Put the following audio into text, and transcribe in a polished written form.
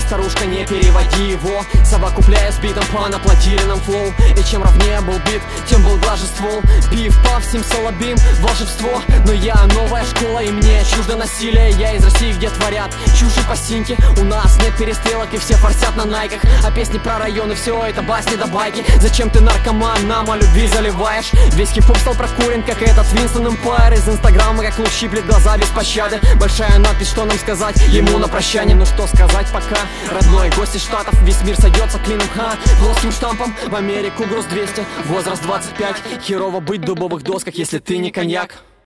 старушка, не переводи его. Совокупляя с битом по наплатиленным флоу. И чем ровнее был бит, тем был глаже ствол. Пив, пав, симсалабим, волшебство. Но я новая школа, и мне чуждо насилие. Я из России, где творят чушь и посинки. У нас нет перестрелок, и все форсят на найках. А песни про районы, все это басни да байки. Зачем ты, наркоман, нам о любви заливаешь? Весь хип-хоп стал прокурен, как этот Winston Empire. Из инстаграма, как луч щиплет глаза без пощады. Большая надпись, что нам сказать ему на прощание. Ну что сказать пока, родной гость из Штатов. Весь мир сойдется клином, плоским штампом. В Америку груз 200, возраст 25. Херово быть в дубовых досках, если ты не коньяк.